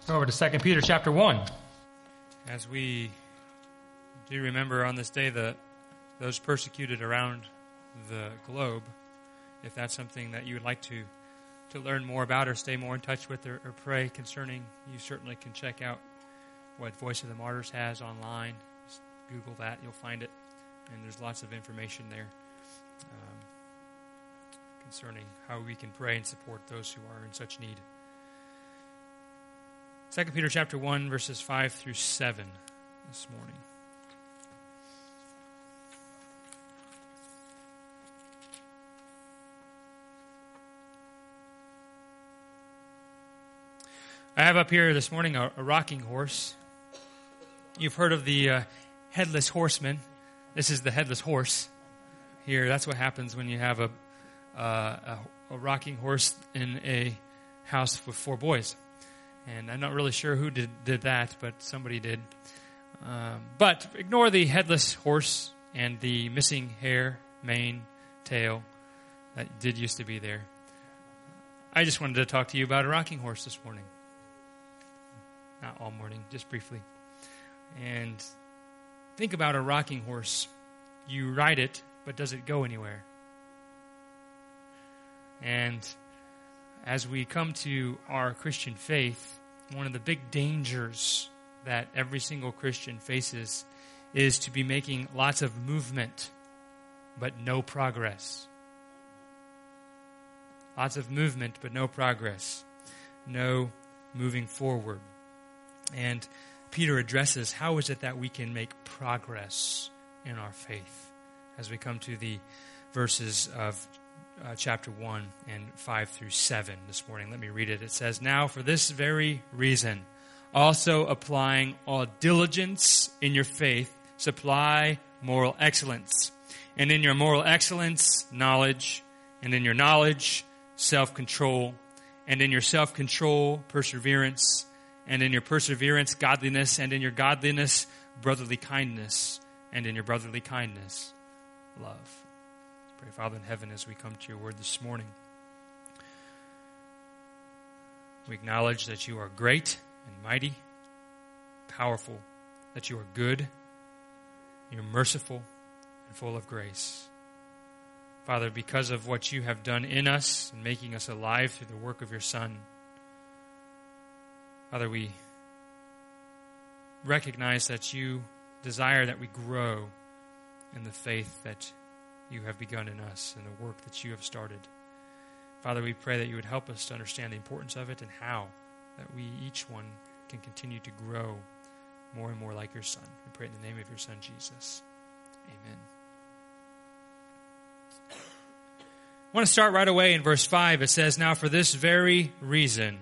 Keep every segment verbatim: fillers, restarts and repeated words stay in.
Go over to Second Peter chapter one. As we do remember on this day the those persecuted around the globe, if that's something that you would like to, to learn more about or stay more in touch with or, or pray concerning, you certainly can check out what Voice of the Martyrs has online. Just Google that, you'll find it. And there's lots of information there um, concerning how we can pray and support those who are in such need. Second Peter chapter one, verses five through seven this morning. I have up here this morning a, a rocking horse. You've heard of the uh, headless horseman. This is the headless horse here. That's what happens when you have a, uh, a, a rocking horse in a house with four boys. And I'm not really sure who did, did that, but somebody did. Um, but ignore the headless horse and the missing hair, mane, tail that did used to be there. I just wanted to talk to you about a rocking horse this morning. Not all morning, just briefly. And think about a rocking horse. You ride it, but does it go anywhere? And as we come to our Christian faith, one of the big dangers that every single Christian faces is to be making lots of movement, but no progress. Lots of movement, but no progress. No moving forward. And Peter addresses how is it that we can make progress in our faith as we come to the verses of uh, chapter one and five through seven this morning. Let me read it. It says, "Now for this very reason, also applying all diligence in your faith, supply moral excellence. And in your moral excellence, knowledge. And in your knowledge, self-control. And in your self-control, perseverance. And in your perseverance, godliness. And in your godliness, brotherly kindness. And in your brotherly kindness, love." Pray, Father in heaven, as we come to your word this morning, we acknowledge that you are great and mighty, powerful, that you are good, you're merciful, and full of grace. Father, because of what you have done in us and making us alive through the work of your Son, Father, we recognize that you desire that we grow in the faith that you have begun in us and the work that you have started. Father, we pray that you would help us to understand the importance of it and how that we, each one, can continue to grow more and more like your Son. We pray in the name of your Son, Jesus. Amen. I want to start right away in verse five. It says, "Now for this very reason."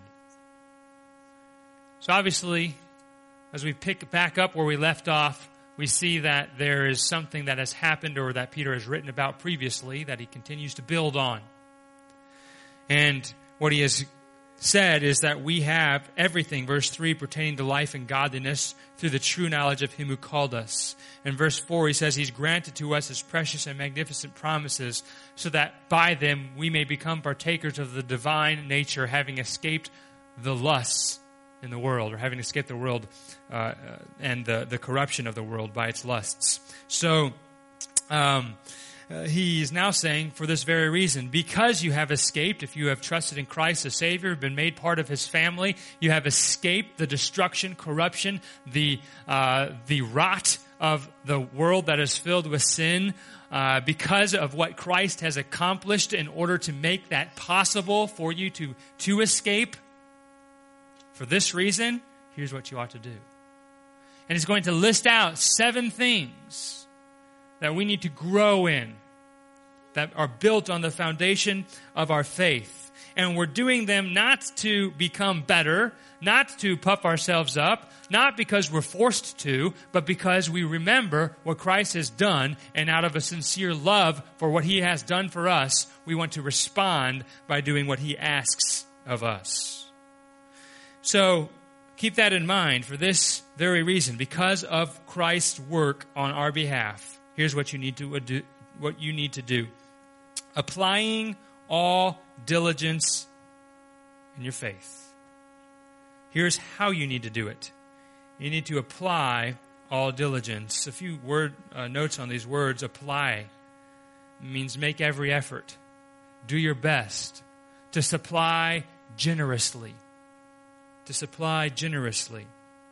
So obviously, as we pick back up where we left off, we see that there is something that has happened or that Peter has written about previously that he continues to build on. And what he has said is that we have everything, verse three, pertaining to life and godliness through the true knowledge of him who called us. In verse four, he says he's granted to us his precious and magnificent promises so that by them we may become partakers of the divine nature, having escaped the lusts in the world, or having escaped the world uh, uh, and the, the corruption of the world by its lusts. So um, uh, he is now saying, for this very reason, because you have escaped, if you have trusted in Christ as Savior, been made part of his family, you have escaped the destruction, corruption, the uh, the rot of the world that is filled with sin, uh, because of what Christ has accomplished in order to make that possible for you to, to escape. For this reason, here's what you ought to do. And he's going to list out seven things that we need to grow in, that are built on the foundation of our faith. And we're doing them not to become better, not to puff ourselves up, not because we're forced to, but because we remember what Christ has done, and out of a sincere love for what he has done for us, we want to respond by doing what he asks of us. So keep that in mind for this very reason. Because of Christ's work on our behalf, here's what you need to do. What you need to do: applying all diligence in your faith. here's how you need to do it. You need to apply all diligence. A few word uh, notes on these words. Apply means make every effort. Do your best. To supply generously. To supply generously.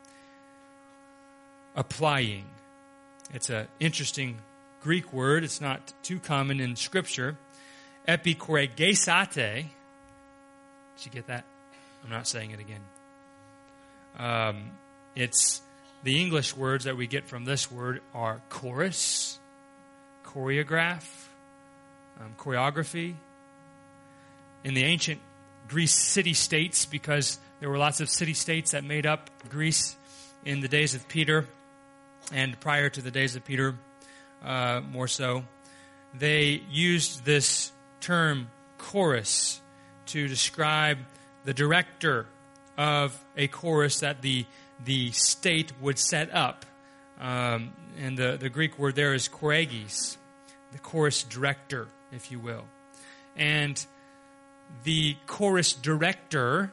Applying. It's an interesting Greek word. It's not too common in Scripture. Epikoregesate. Did you get that? I'm not saying it again. Um, it's the English words that we get from this word are chorus, choreograph, um, choreography. In the ancient Greece city-states, because there were lots of city-states that made up Greece in the days of Peter and prior to the days of Peter, uh, more so, they used this term chorus to describe the director of a chorus that the the state would set up. Um, and the, the Greek word there is choregis, the chorus director, if you will. And the chorus director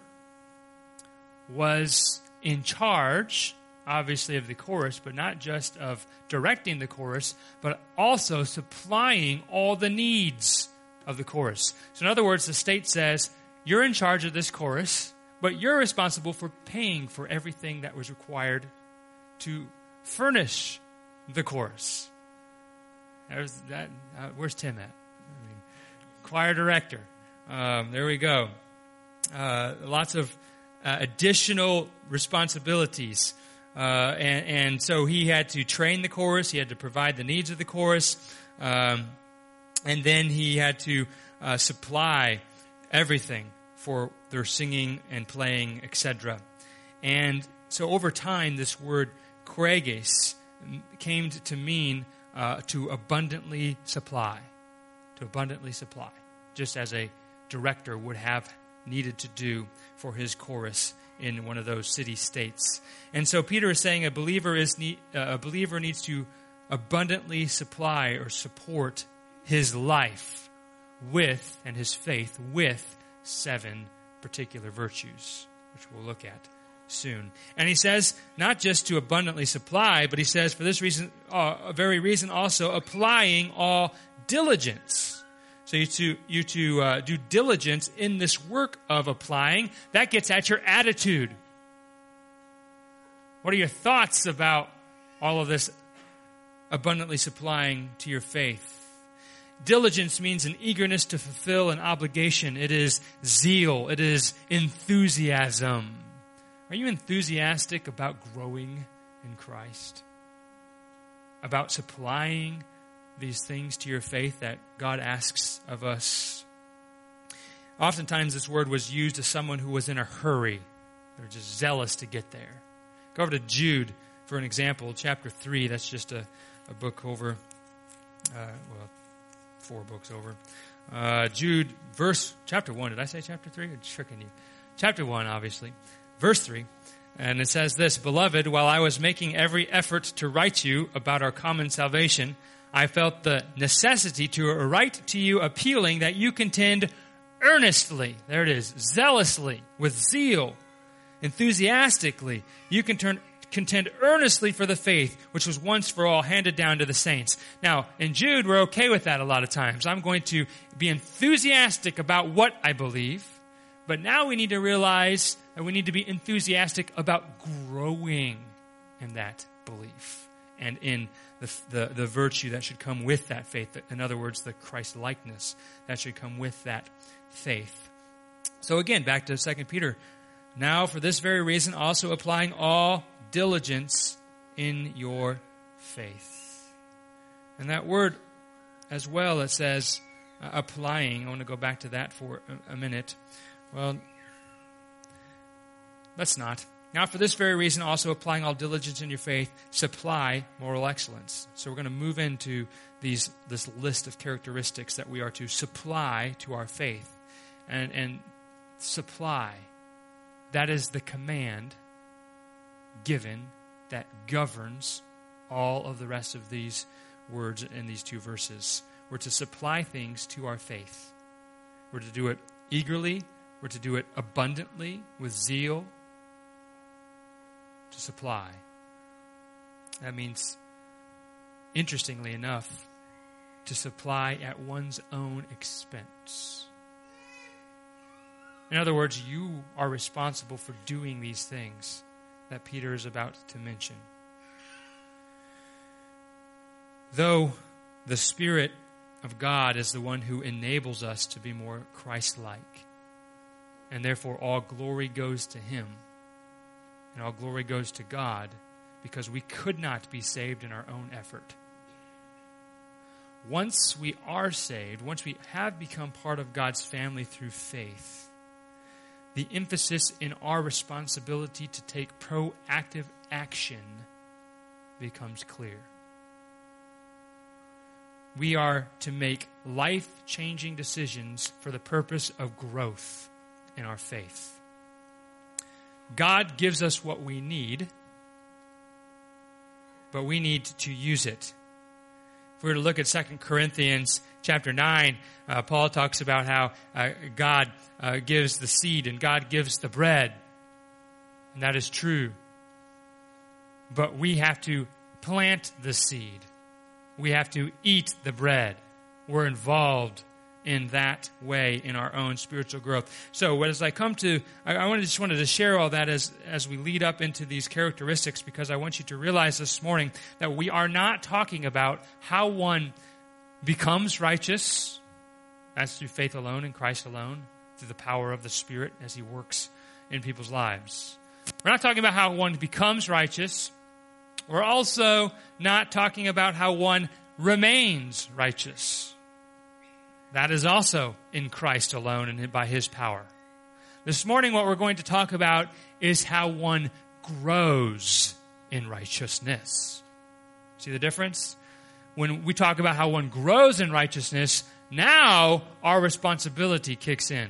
was in charge, obviously, of the chorus, but not just of directing the chorus, but also supplying all the needs of the chorus. So in other words, the state says, you're in charge of this chorus, but you're responsible for paying for everything that was required to furnish the chorus. There's that. Uh, where's Tim at? I mean, choir director. Um, there we go. Uh, lots of uh, additional responsibilities. Uh, and, and so he had to train the chorus. He had to provide the needs of the chorus. Um, and then he had to uh, supply everything for their singing and playing, et cetera. And so over time, this word choregis came to mean uh, to abundantly supply. To abundantly supply. Just as a director would have needed to do for his chorus in one of those city-states. And so Peter is saying a believer is need, uh, a believer needs to abundantly supply or support his life with, and his faith with, seven particular virtues, which we'll look at soon. And he says, not just to abundantly supply, but he says, for this reason, uh, a very reason also, applying all diligence. So you to, you to uh, do diligence in this work of applying, that gets at your attitude. What are your thoughts about all of this abundantly supplying to your faith? Diligence means an eagerness to fulfill an obligation. It is zeal. It is enthusiasm. Are you enthusiastic about growing in Christ? About supplying these things to your faith that God asks of us? Oftentimes this word was used as someone who was in a hurry. They're just zealous to get there. Go over to Jude for an example, chapter three. That's just a, a book over, uh, well, four books over. Uh, Jude, verse, chapter one. Did I say chapter three? I'm tricking you. Chapter one, obviously. Verse three. And it says this, Beloved, while I was making every effort to write you about our common salvation, I felt the necessity to write to you appealing that you contend earnestly. There it is. Zealously, with zeal, enthusiastically. You can turn contend earnestly for the faith which was once for all handed down to the saints. Now, in Jude, we're okay with that a lot of times. I'm going to be enthusiastic about what I believe, but now we need to realize that we need to be enthusiastic about growing in that belief and in the, the, the virtue that should come with that faith. In other words, the Christ-likeness that should come with that faith. So again, back to Second Peter. Now, for this very reason, also applying all diligence in your faith. And that word as well, it says uh, applying. I want to go back to that for a, a minute. Well, let's not. Now, for this very reason, also applying all diligence in your faith, supply moral excellence. So we're going to move into these this list of characteristics that we are to supply to our faith. And, and supply, that is the command given that governs all of the rest of these words in these two verses. We're to supply things to our faith. We're to do it eagerly. We're to do it abundantly with zeal. to supply. That means, interestingly enough, to supply at one's own expense. In other words, you are responsible for doing these things that Peter is about to mention. Though the Spirit of God is the one who enables us to be more Christ-like, and therefore all glory goes to Him, and all glory goes to God, because we could not be saved in our own effort. Once we are saved, once we have become part of God's family through faith, the emphasis in our responsibility to take proactive action becomes clear. We are to make life-changing decisions for the purpose of growth in our faith. God gives us what we need, but we need to use it. If we were to look at Second Corinthians chapter nine, uh, Paul talks about how uh, God uh, gives the seed and God gives the bread. And that is true. But we have to plant the seed. We have to eat the bread. We're involved in that way in our own spiritual growth. So as I come to, I, I wanted, just wanted to share all that as, as we lead up into these characteristics, because I want you to realize this morning that we are not talking about how one becomes righteous. That's through faith alone in Christ alone, through the power of the Spirit as He works in people's lives. We're not talking about how one becomes righteous. We're also not talking about how one remains righteous. That is also in Christ alone and by His power. This morning, what we're going to talk about is how one grows in righteousness. See the difference? When we talk about how one grows in righteousness, now our responsibility kicks in.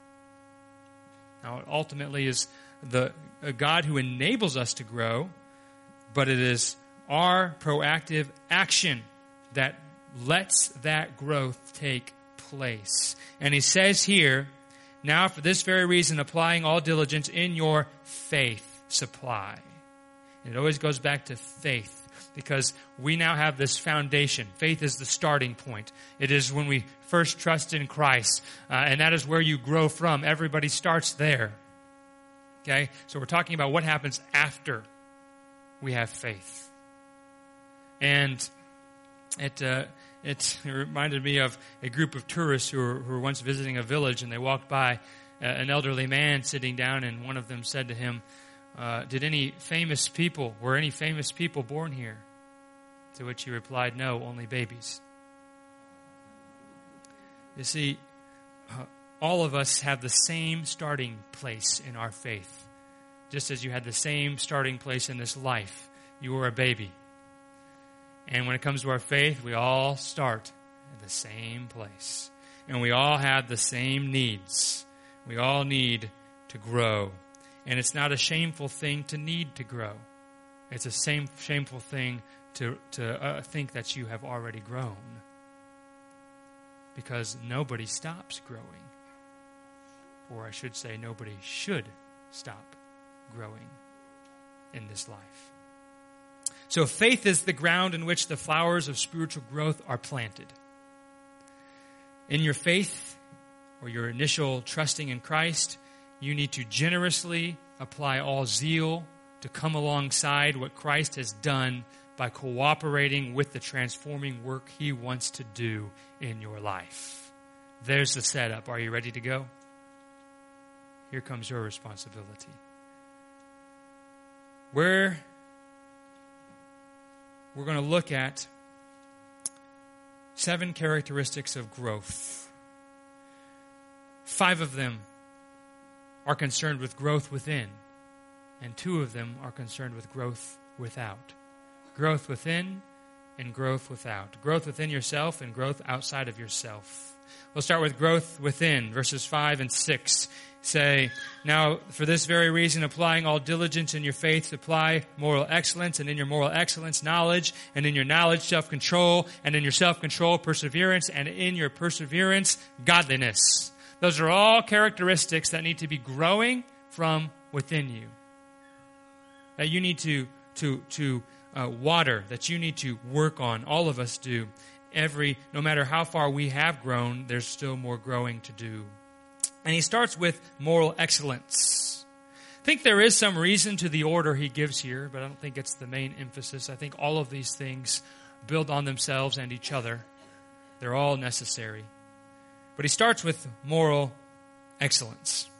Now, it ultimately is the a God who enables us to grow, but it is our proactive action that lets that growth take place. And he says here, now for this very reason, applying all diligence in your faith supply. And it always goes back to faith, because we now have this foundation. Faith is the starting point. It is when we first trust in Christ, uh, and that is where you grow from. Everybody starts there. Okay? So we're talking about what happens after we have faith. And it uh, it reminded me of a group of tourists who were, who were once visiting a village, and they walked by an elderly man sitting down, and one of them said to him, uh, did any famous people, were any famous people born here? To which he replied, no, only babies. You see, uh, all of us have the same starting place in our faith. Just as you had the same starting place in this life. You were a baby. And when it comes to our faith, we all start at the same place. And we all have the same needs. We all need to grow. And it's not a shameful thing to need to grow. It's a same, shameful thing to, to uh, think that you have already grown. Because nobody stops growing. Or I should say, nobody should stop growing in this life. So faith is the ground in which the flowers of spiritual growth are planted. In your faith, or your initial trusting in Christ, you need to generously apply all zeal to come alongside what Christ has done by cooperating with the transforming work He wants to do in your life. There's the setup. Are you ready to go? Here comes your responsibility. Where we're going to look at seven characteristics of growth. Five of them are concerned with growth within, and two of them are concerned with growth without. Growth within and growth without. Growth within yourself and growth outside of yourself. We'll start with growth within. Verses five and six say, now for this very reason, applying all diligence in your faith, supply moral excellence, and in your moral excellence, knowledge, and in your knowledge, self-control, and in your self-control, perseverance, and in your perseverance, godliness. Those are all characteristics that need to be growing from within you. that you need to, to, to uh, water, that you need to work on. All of us do. Every, no matter how far we have grown, there's still more growing to do. And he starts with moral excellence. I think there is some reason to the order he gives here, but I don't think it's the main emphasis. I think all of these things build on themselves and each other. They're all necessary. But he starts with moral excellence.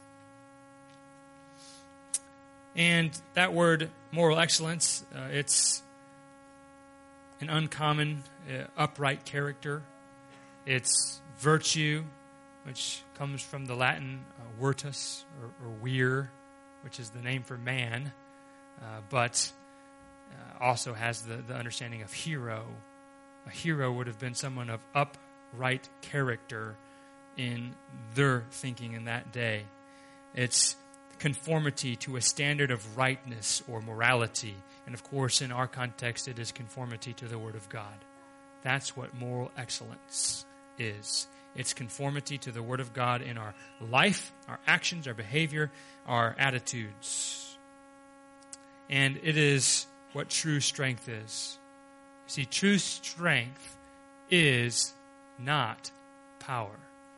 And that word, moral excellence, uh, it's an uncommon, uh, upright character. It's virtue, which comes from the Latin uh, virtus, or, or vir, which is the name for man, uh, but uh, also has the, the understanding of hero. A hero would have been someone of upright character in their thinking in that day. It's conformity to a standard of rightness or morality. And of course, in our context, it is conformity to the Word of God. That's what moral excellence is. It's conformity to the Word of God in our life, our actions, our behavior, our attitudes. And it is what true strength is. See, true strength is not power.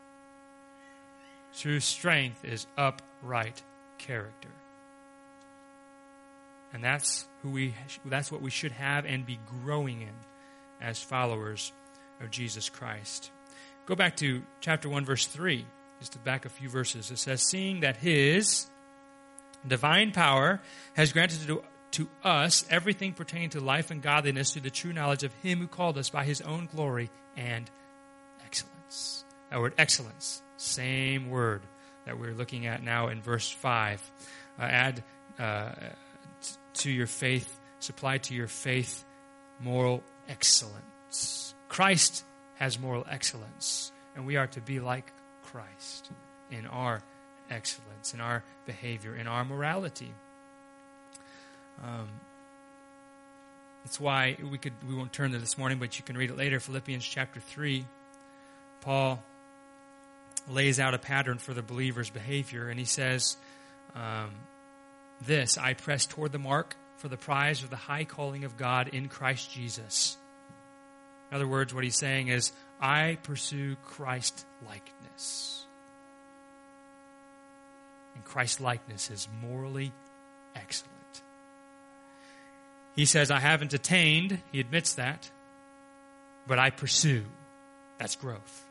True strength is upright character. And that's who we that's what we should have and be growing in as followers of Jesus Christ. Go back to chapter one, verse three, just to back a few verses. It says, seeing that his divine power has granted to, to us everything pertaining to life and godliness through the true knowledge of him who called us by his own glory and excellence. That word excellence, same word that we're looking at now in verse five. Uh, add uh, t- to your faith, supply to your faith moral excellence. Christ has moral excellence, and we are to be like Christ in our excellence, in our behavior, in our morality. Um, that's why we could we won't turn to this morning, but you can read it later. Philippians chapter three, Paul lays out a pattern for the believer's behavior, and he says um, this, I press toward the mark for the prize of the high calling of God in Christ Jesus. In other words, what he's saying is, I pursue Christ-likeness. And Christ-likeness is morally excellent. He says, I haven't attained, he admits that, but I pursue. That's growth.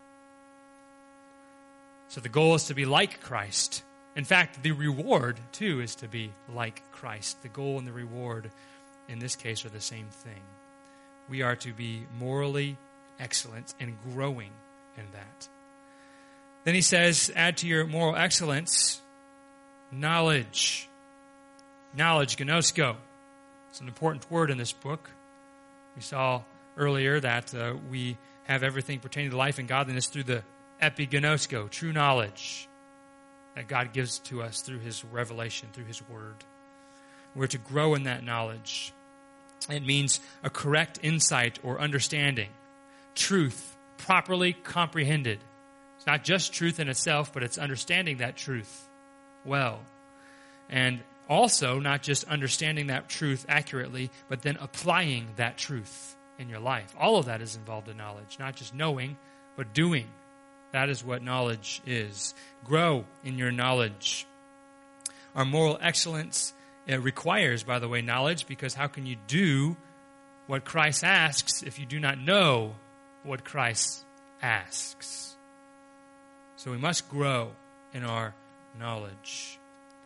So the goal is to be like Christ. In fact, the reward, too, is to be like Christ. The goal and the reward, in this case, are the same thing. We are to be morally excellent and growing in that. Then he says, add to your moral excellence, knowledge. Knowledge, gnosko. It's an important word in this book. We saw earlier that uh, we have everything pertaining to life and godliness through the epignosko, true knowledge that God gives to us through his revelation, through his word. We're to grow in that knowledge. It means a correct insight or understanding. Truth, properly comprehended. It's not just truth in itself, but it's understanding that truth well. And also not just understanding that truth accurately, but then applying that truth in your life. All of that is involved in knowledge. Not just knowing, but doing. That is what knowledge is. Grow in your knowledge. Our moral excellence it requires, by the way, knowledge, because how can you do what Christ asks if you do not know what Christ asks? So we must grow in our knowledge.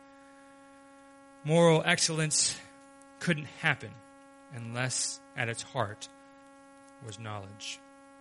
Moral excellence couldn't happen unless at its heart was knowledge.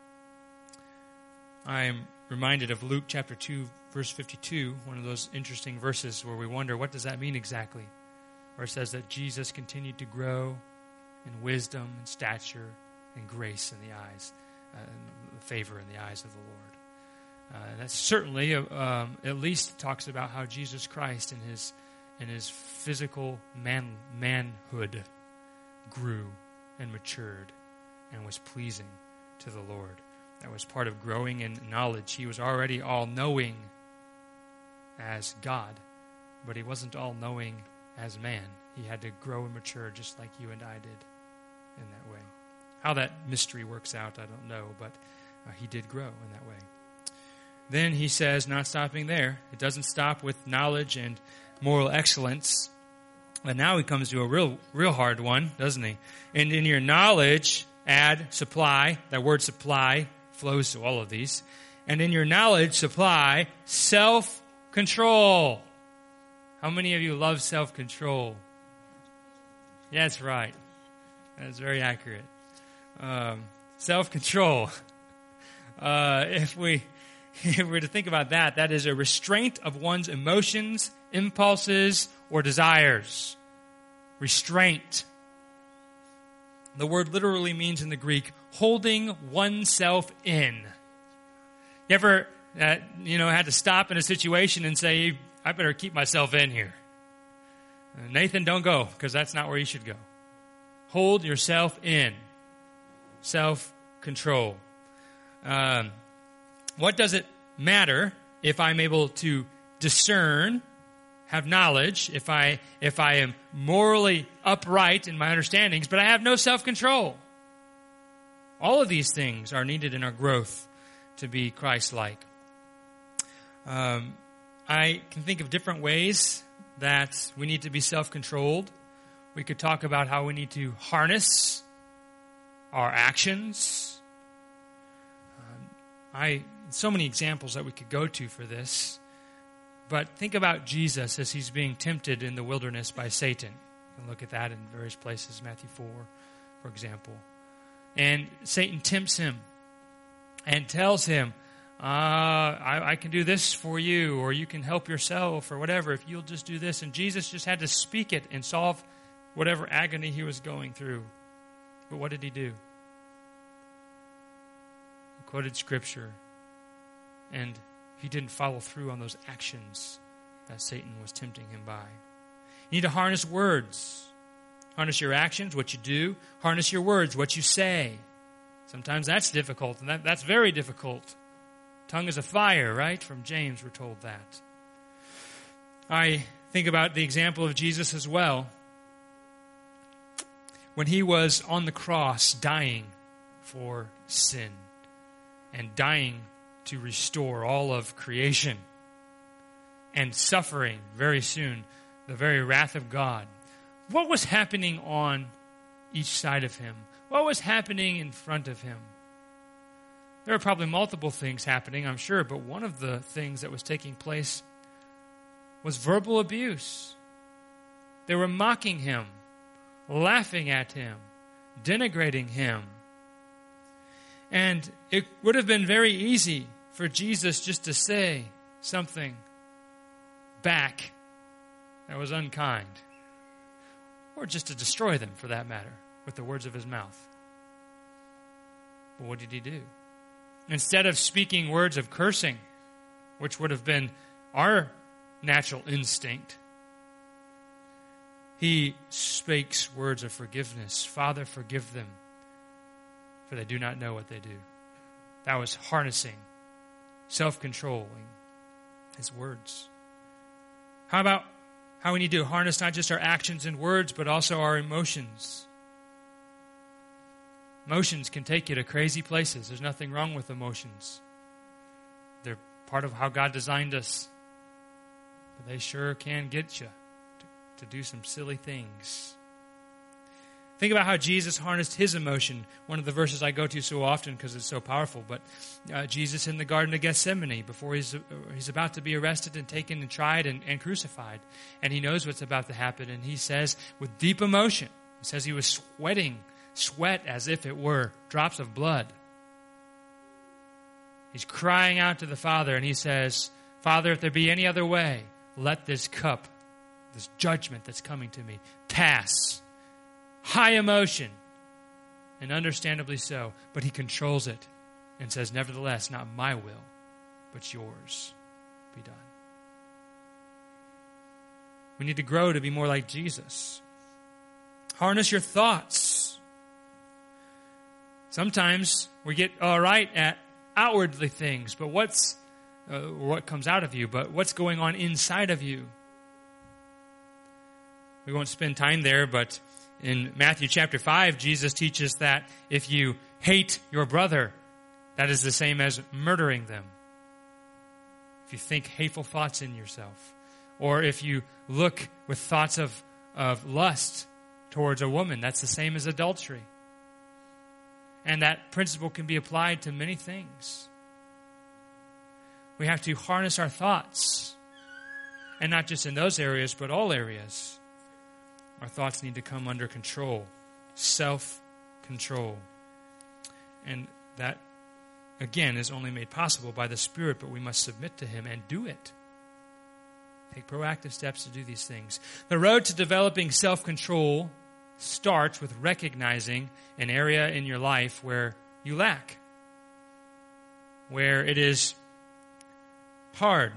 I am reminded of Luke chapter two, verse fifty-two, one of those interesting verses where we wonder, what does that mean exactly? Where it says that Jesus continued to grow in wisdom and stature and grace in the eyes, uh, and favor in the eyes of the Lord. Uh, and that certainly, uh, um, at least talks about how Jesus Christ in his in his physical man manhood grew and matured and was pleasing to the Lord. That was part of growing in knowledge. He was already all-knowing as God, but he wasn't all-knowing as man. He had to grow and mature just like you and I did in that way. How that mystery works out, I don't know, but uh, he did grow in that way. Then he says, not stopping there, it doesn't stop with knowledge and moral excellence. But now he comes to a real, real hard one, doesn't he? And in your knowledge, add supply. That word supply flows to all of these. And in your knowledge, supply self-control. How many of you love self-control? Yeah, that's right. That's very accurate. Um, self-control. Uh, if we if we were to think about that, that is a restraint of one's emotions, impulses, or desires. Restraint. The word literally means in the Greek, holding oneself in. You ever, uh, you know, had to stop in a situation and say, I better keep myself in here. Uh, Nathan, don't go, because that's not where you should go. Hold yourself in. Self-control. Um, what does it matter if I'm able to discern, have knowledge, if I if I am morally upright in my understandings, but I have no self-control? All of these things are needed in our growth to be Christ-like. Um, I can think of different ways that we need to be self-controlled. We could talk about how we need to harness our actions. Um, I so many examples that we could go to for this. But think about Jesus as he's being tempted in the wilderness by Satan. You can look at that in various places, Matthew four, for example. And Satan tempts him and tells him, uh, I, I can do this for you, or you can help yourself, or whatever, if you'll just do this. And Jesus just had to speak it and solve whatever agony he was going through. But what did he do? He quoted Scripture, and he didn't follow through on those actions that Satan was tempting him by. You need to harness words. Harness your actions, what you do. Harness your words, what you say. Sometimes that's difficult, and that, that's very difficult. Tongue is a fire, right? From James, we're told that. I think about the example of Jesus as well. When he was on the cross dying for sin and dying to restore all of creation and suffering very soon the very wrath of God. What was happening on each side of him? What was happening in front of him? There are probably multiple things happening, I'm sure, but one of the things that was taking place was verbal abuse. They were mocking him, laughing at him, denigrating him. And it would have been very easy for Jesus just to say something back that was unkind, or just to destroy them, for that matter, with the words of his mouth. But what did he do? Instead of speaking words of cursing, which would have been our natural instinct, he speaks words of forgiveness. Father, forgive them, for they do not know what they do. That was harnessing, self-controlling his words. How about how we need to harness not just our actions and words, but also our emotions? Emotions can take you to crazy places. There's nothing wrong with emotions. They're part of how God designed us. But they sure can get you to, to do some silly things. Think about how Jesus harnessed his emotion. One of the verses I go to so often because it's so powerful. But uh, Jesus in the Garden of Gethsemane, before he's uh, he's about to be arrested and taken and tried and, and crucified. And he knows what's about to happen. And he says with deep emotion, he says he was sweating, sweat as if it were drops of blood. He's crying out to the Father and he says, Father, if there be any other way, let this cup, this judgment that's coming to me, pass. High emotion, and understandably so, but he controls it and says, nevertheless, not my will, but yours be done. We need to grow to be more like Jesus. Harness your thoughts. Sometimes we get all right at outwardly things, but what's uh, what comes out of you, but what's going on inside of you? we won't spend time there, but in Matthew chapter five, Jesus teaches that if you hate your brother, that is the same as murdering them. If you think hateful thoughts in yourself, or if you look with thoughts of, of lust towards a woman, that's the same as adultery. And that principle can be applied to many things. We have to harness our thoughts. And not just in those areas, but all areas. Our thoughts need to come under control. Self-control. And that, again, is only made possible by the Spirit, but we must submit to Him and do it. Take proactive steps to do these things. The road to developing self-control starts with recognizing an area in your life where you lack. Where it is hard.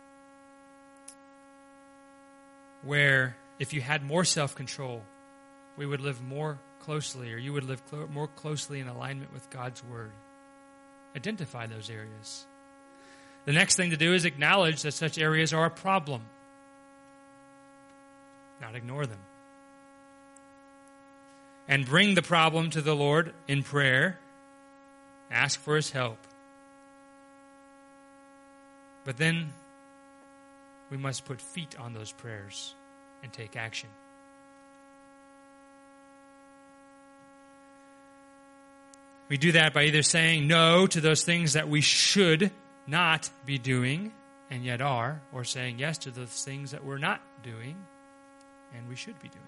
Where if you had more self-control, we would live more closely, or you would live clo- more closely in alignment with God's Word. Identify those areas. The next thing to do is acknowledge that such areas are a problem. Not ignore them. And bring the problem to the Lord in prayer. Ask for His help. But then we must put feet on those prayers and take action. We do that by either saying no to those things that we should not be doing and yet are, or saying yes to those things that we're not doing and we should be doing.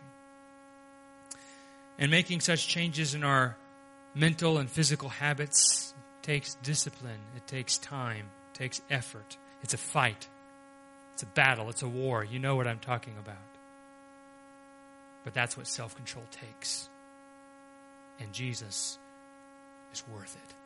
And making such changes in our mental and physical habits takes discipline. It takes time. It takes effort. It's a fight. It's a battle. It's a war. You know what I'm talking about. But that's what self-control takes. And Jesus is worth it.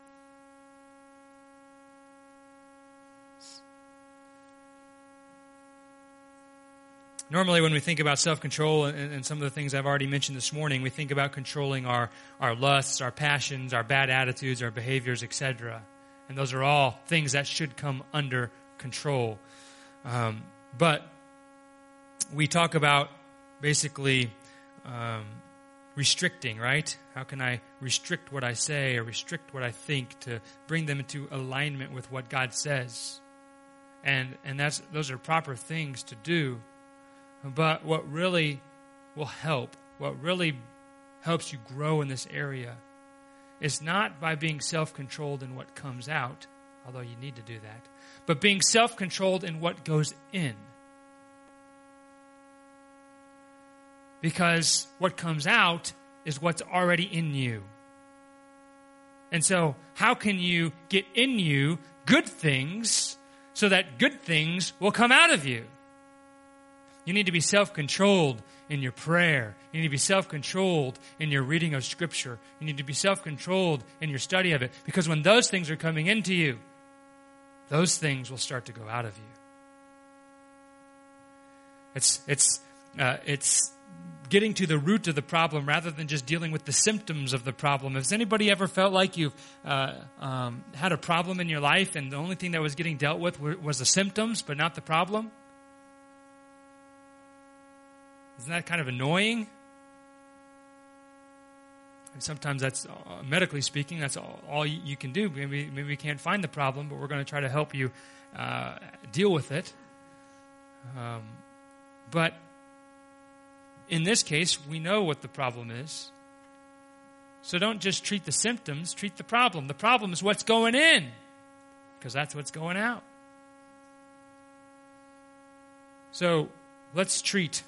Normally when we think about self-control and, and some of the things I've already mentioned this morning, we think about controlling our, our lusts, our passions, our bad attitudes, our behaviors, et cetera. And those are all things that should come under control. Um, but we talk about basically um, restricting, right? How can I restrict what I say or restrict what I think to bring them into alignment with what God says? And and that's those are proper things to do. But what really will help, what really helps you grow in this area is not by being self-controlled in what comes out, although you need to do that, but being self-controlled in what goes in. Because what comes out is what's already in you. And so, how can you get in you good things so that good things will come out of you? You need to be self-controlled in your prayer. You need to be self-controlled in your reading of Scripture. You need to be self-controlled in your study of it. Because when those things are coming into you, those things will start to go out of you. It's it's uh, it's getting to the root of the problem rather than just dealing with the symptoms of the problem. Has anybody ever felt like you've uh, um, had a problem in your life and the only thing that was getting dealt with was the symptoms but not the problem? Isn't that kind of annoying? And sometimes that's, uh, medically speaking, that's all, all you can do. Maybe, maybe we can't find the problem, but we're going to try to help you uh, deal with it. Um, but in this case, we know what the problem is. So don't just treat the symptoms, treat the problem. The problem is what's going in, because that's what's going out. So let's treat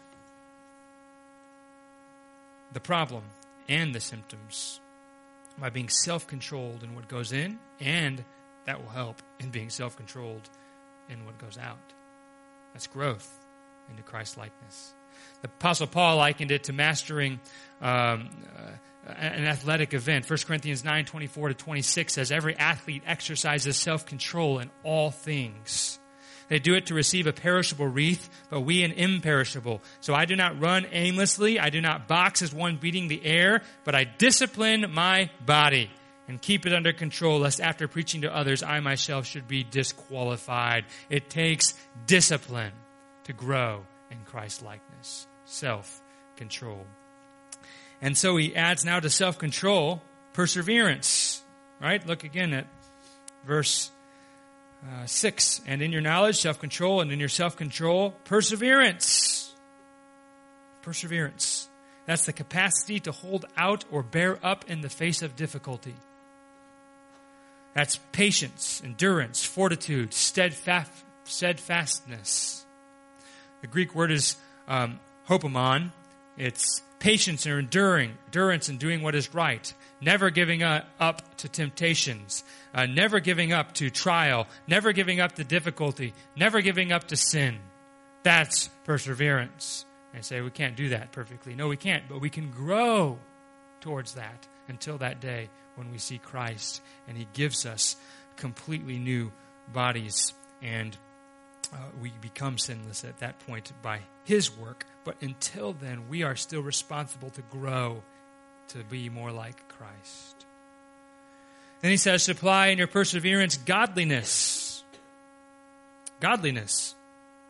the problem and the symptoms by being self-controlled in what goes in, and that will help in being self-controlled in what goes out. That's growth into Christ-likeness. The Apostle Paul likened it to mastering um, uh, an athletic event. First Corinthians nine, twenty-four to twenty-six says, every athlete exercises self-control in all things. They do it to receive a perishable wreath, but we an imperishable. So I do not run aimlessly. I do not box as one beating the air, but I discipline my body and keep it under control, lest after preaching to others, I myself should be disqualified. It takes discipline to grow in Christ-likeness, self-control. control. And so he adds now to self-control, perseverance. Right? Look again at verse uh, six. And in your knowledge, self-control, and in your self-control, perseverance. Perseverance. That's the capacity to hold out or bear up in the face of difficulty. That's patience, endurance, fortitude, steadfast, steadfastness. The Greek word is um, hopomon. It's patience or enduring, endurance in doing what is right, never giving up to temptations, uh, never giving up to trial, never giving up to difficulty, never giving up to sin. That's perseverance. And say, we can't do that perfectly. No, we can't, but we can grow towards that until that day when we see Christ and he gives us completely new bodies, and uh, we become sinless at that point by his work. But until then, we are still responsible to grow to be more like Christ. Then he says, supply in your perseverance godliness. Godliness.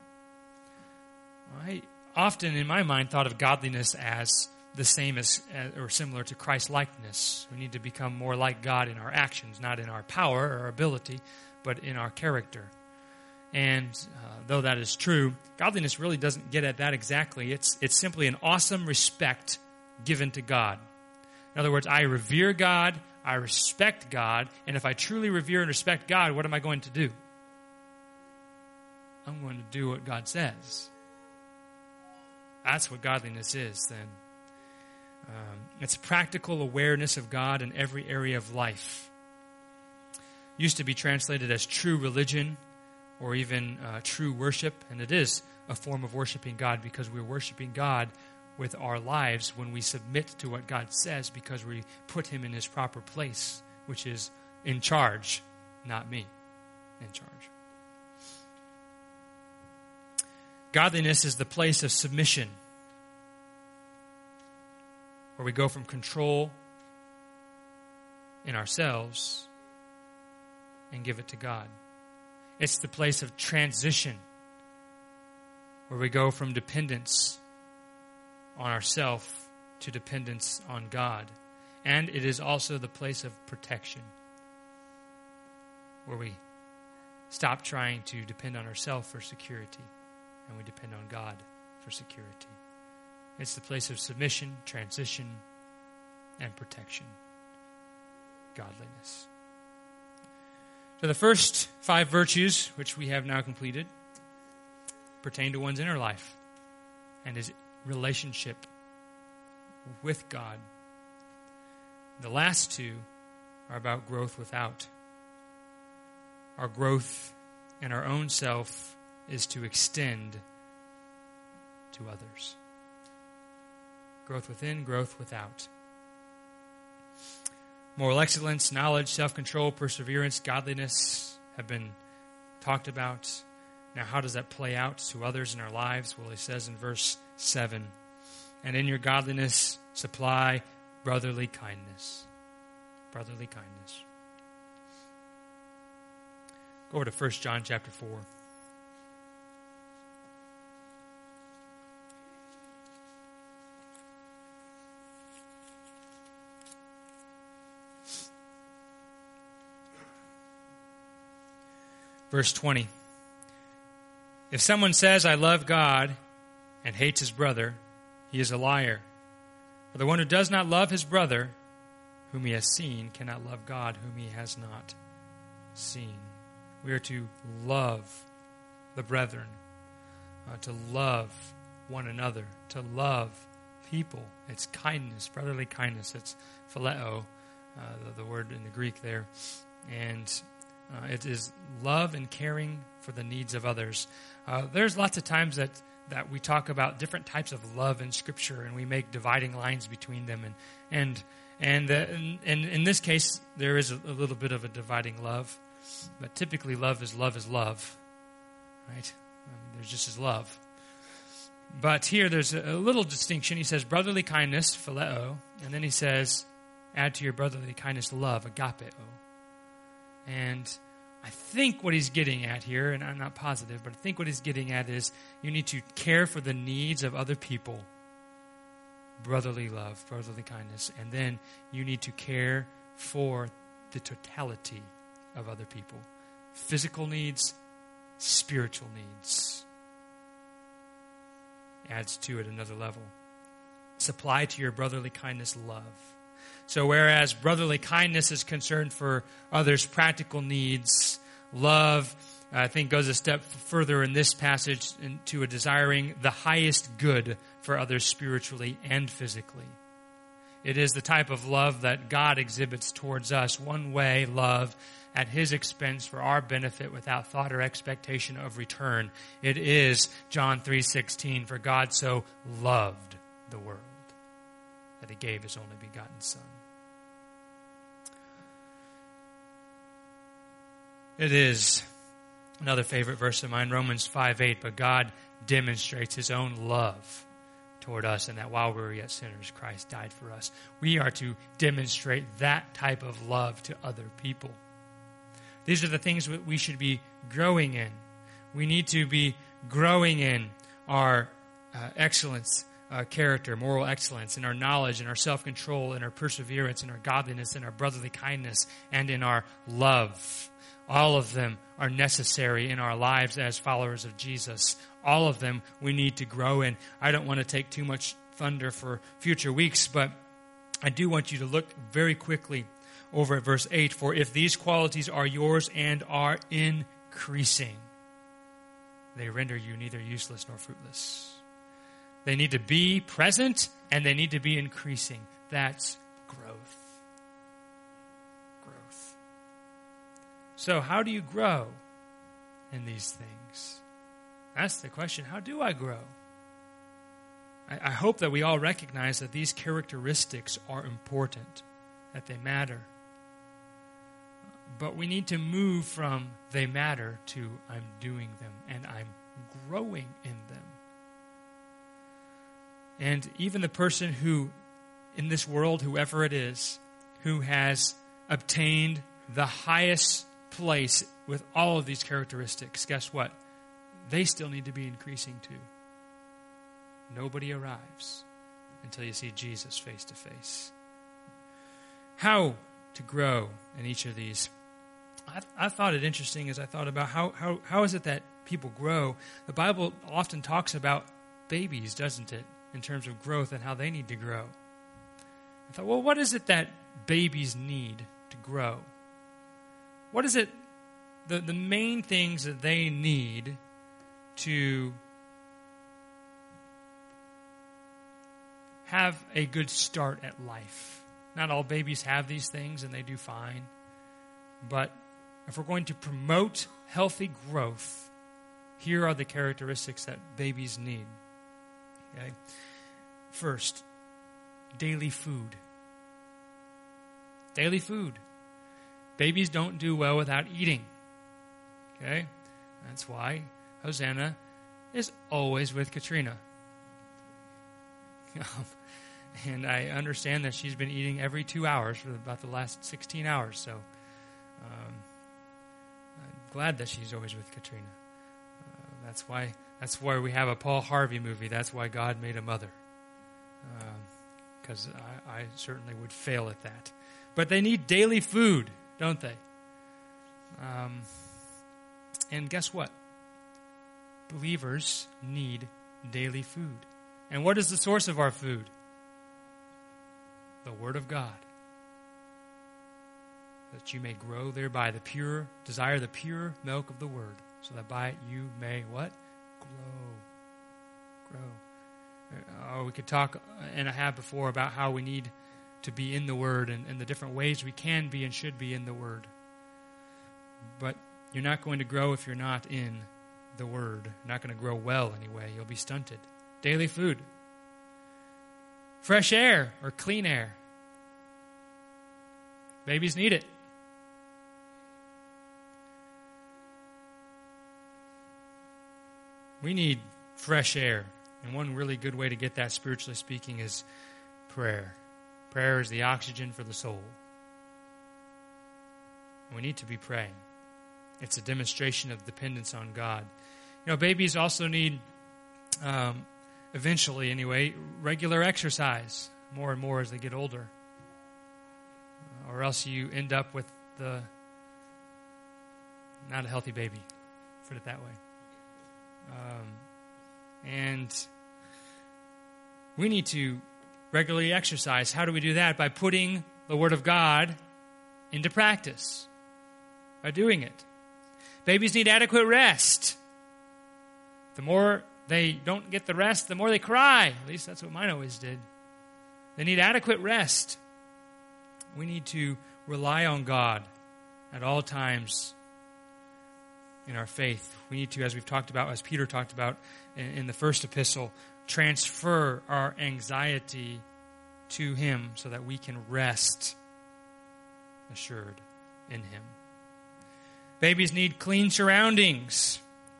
I often, in my mind, thought of godliness as the same as, or similar to Christ-likeness. We need to become more like God in our actions, not in our power or ability, but in our character. And uh, though that is true, godliness really doesn't get at that exactly. It's it's simply an awesome respect given to God. In other words, I revere God, I respect God, and if I truly revere and respect God, what am I going to do? I'm going to do what God says. That's what godliness is, then. Um, it's practical awareness of God in every area of life. Used to be translated as true religion or even uh, true worship, and it is a form of worshiping God because we're worshiping God with our lives when we submit to what God says because we put him in his proper place, which is in charge, not me, in charge. Godliness is the place of submission, where we go from control in ourselves and give it to God. It's the place of transition, where we go from dependence on ourselves to dependence on God. And it is also the place of protection, where we stop trying to depend on ourselves for security and we depend on God for security. It's the place of submission, transition, and protection. Godliness. So the first five virtues, which we have now completed, pertain to one's inner life and his relationship with God. The last two are about growth without. Our growth in our own self is to extend to others. Growth within, growth without. Moral excellence, knowledge, self-control, perseverance, godliness have been talked about. Now, how does that play out to others in our lives? Well, he says in verse seven, and in your godliness supply brotherly kindness. Brotherly kindness. Go over to First John chapter four. Verse twenty. If someone says, I love God, and hates his brother, he is a liar. For the one who does not love his brother, whom he has seen, cannot love God, whom he has not seen. We are to love the brethren, uh, to love one another, to love people. It's kindness, brotherly kindness. It's phileo, uh, the, the word in the Greek there. And Uh, it is love and caring for the needs of others. Uh, there's lots of times that, that we talk about different types of love in Scripture, and we make dividing lines between them. And and and, uh, and, and in this case, there is a, a little bit of a dividing love, but typically love is love is love, right? I mean, there's just as love. But here, there's a, a little distinction. He says brotherly kindness, phileo, and then he says, add to your brotherly kindness love, agapeo. And I think what he's getting at here, and I'm not positive, but I think what he's getting at is you need to care for the needs of other people brotherly love, brotherly kindness. And then you need to care for the totality of other people. Physical needs, spiritual needs. Adds to it another level. Supply to your brotherly kindness love. So whereas brotherly kindness is concerned for others' practical needs, love, I think, goes a step further in this passage into a desiring the highest good for others spiritually and physically. It is the type of love that God exhibits towards us, one way love at His expense for our benefit without thought or expectation of return. It is John three sixteen, for God so loved the world that He gave His only begotten Son. It is another favorite verse of mine, Romans five eight, but God demonstrates His own love toward us, and that while we were yet sinners, Christ died for us. We are to demonstrate that type of love to other people. These are the things that we should be growing in. We need to be growing in our uh, excellence, uh, character, moral excellence, in our knowledge, in our self-control, in our perseverance, in our godliness, in our brotherly kindness, and in our love. All of them are necessary in our lives as followers of Jesus. All of them we need to grow in. I don't want to take too much thunder for future weeks, but I do want you to look very quickly over at verse eight. For if these qualities are yours and are increasing, they render you neither useless nor fruitless. They need to be present and they need to be increasing. That's growth. Growth. So how do you grow in these things? That's the question. How do I grow? I, I hope that we all recognize that these characteristics are important, that they matter. But we need to move from they matter to I'm doing them and I'm growing in them. And even the person who, in this world, whoever it is, who has obtained the highest place with all of these characteristics, guess what? They still need to be increasing too. Nobody arrives until you see Jesus face to face. How to grow in each of these? I, I thought it interesting as I thought about how, how, how is it that people grow. The Bible often talks about babies, doesn't it, in terms of growth and how they need to grow. I thought, well, what is it that babies need to grow? What is it, the, the main things that they need to have a good start at life? Not all babies have these things, and they do fine. But if we're going to promote healthy growth, here are the characteristics that babies need. Okay? First, daily food. Daily food. Babies don't do well without eating. Okay? That's why Hosanna is always with Katrina. And I understand that she's been eating every two hours for about the last sixteen hours. So um, I'm glad that she's always with Katrina. Uh, that's why that's why we have a Paul Harvey movie. That's why God made a mother. Because um, I, I certainly would fail at that. But they need daily food, don't they? Um, and guess what? Believers need daily food. And what is the source of our food? The Word of God. That you may grow thereby, the pure, desire the pure milk of the Word, so that by it you may what? Grow. Grow. Oh, we could talk, and I have before, about how we need to be in the Word and, and the different ways we can be and should be in the Word. But you're not going to grow if you're not in the Word. You're not going to grow well anyway. You'll be stunted. Daily food. Fresh air or clean air. Babies need it. We need fresh air. And one really good way to get that, spiritually speaking, is prayer. Prayer is the oxygen for the soul. And we need to be praying. It's a demonstration of dependence on God. You know, babies also need um, eventually anyway, regular exercise more and more as they get older. Or else you end up with the not a healthy baby, put it that way. Um, and we need to regularly exercise. How do we do that? By putting the Word of God into practice. By doing it. Babies need adequate rest. The more they don't get the rest, the more they cry. At least that's what mine always did. They need adequate rest. We need to rely on God at all times in our faith. We need to, as we've talked about, as Peter talked about in, in the first epistle, transfer our anxiety to Him so that we can rest assured in Him. Babies need clean surroundings.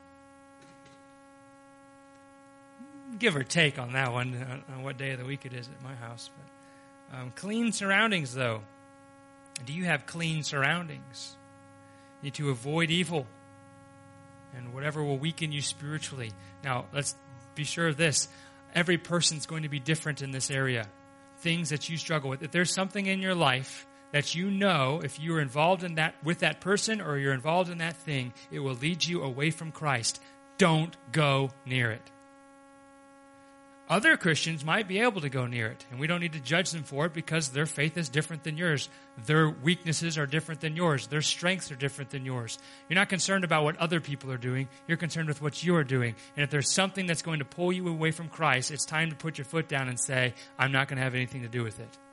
Give or take on that one, on what day of the week it is at my house. But, um, clean surroundings, though. Do you have clean surroundings? You need to avoid evil and whatever will weaken you spiritually. Now, let's be sure of this. Every person's going to be different in this area. Things that you struggle with. If there's something in your life that you know, if you're involved in that with that person or you're involved in that thing, it will lead you away from Christ. Don't go near it. Other Christians might be able to go near it, and we don't need to judge them for it because their faith is different than yours. Their weaknesses are different than yours. Their strengths are different than yours. You're not concerned about what other people are doing. You're concerned with what you are doing. And if there's something that's going to pull you away from Christ, it's time to put your foot down and say, I'm not going to have anything to do with it.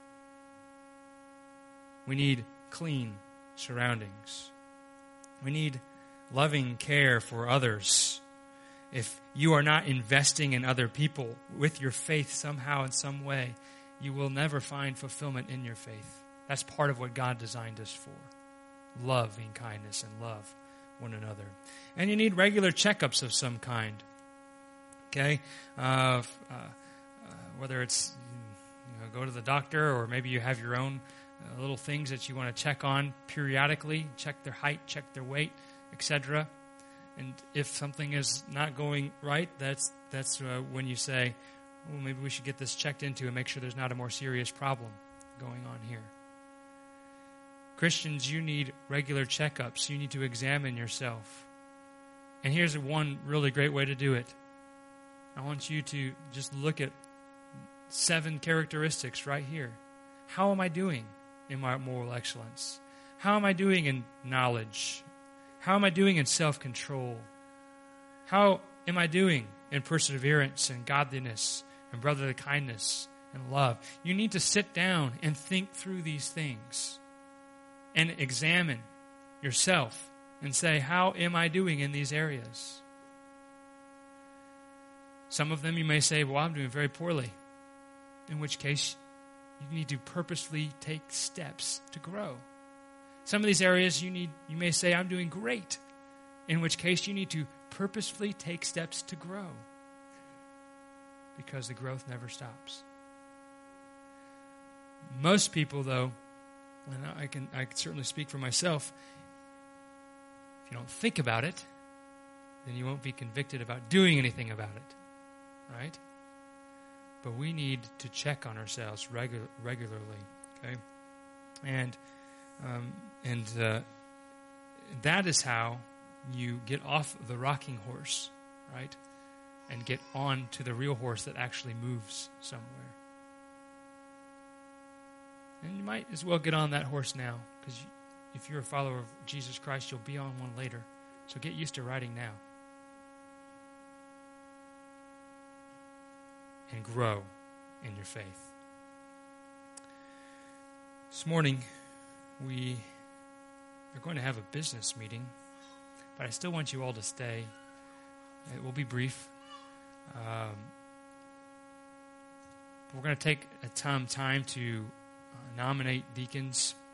We need clean surroundings. We need loving care for others. If you are not investing in other people with your faith somehow in some way, you will never find fulfillment in your faith. That's part of what God designed us for. Loving kindness and love one another. And you need regular checkups of some kind. Okay? Uh, uh, uh, whether it's you know, go to the doctor or maybe you have your own uh, little things that you want to check on periodically. Check their height, check their weight, et cetera. And if something is not going right, that's that's uh, when you say, well, maybe we should get this checked into and make sure there's not a more serious problem going on here. Christians, you need regular checkups. You need to examine yourself. And here's one really great way to do it. I want you to just look at seven characteristics right here. How am I doing in my moral excellence? How am I doing in knowledge? How am I doing in self-control? How am I doing in perseverance and godliness and brotherly kindness and love? You need to sit down and think through these things and examine yourself and say, how am I doing in these areas? Some of them you may say, well, I'm doing very poorly. In which case, you need to purposely take steps to grow. Some of these areas you need, you may say, I'm doing great. In which case you need to purposefully take steps to grow. Because the growth never stops. Most people, though, and I can I can certainly speak for myself, if you don't think about it, then you won't be convicted about doing anything about it. Right? But we need to check on ourselves regu- regularly. Okay? And Um, and uh, that is how you get off the rocking horse, right? And get on to the real horse that actually moves somewhere. And you might as well get on that horse now, because if you're a follower of Jesus Christ, you'll be on one later. So get used to riding now. And grow in your faith. This morning, we are going to have a business meeting, but I still want you all to stay. It will be brief. Um, we're going to take a time, time to uh, nominate deacons.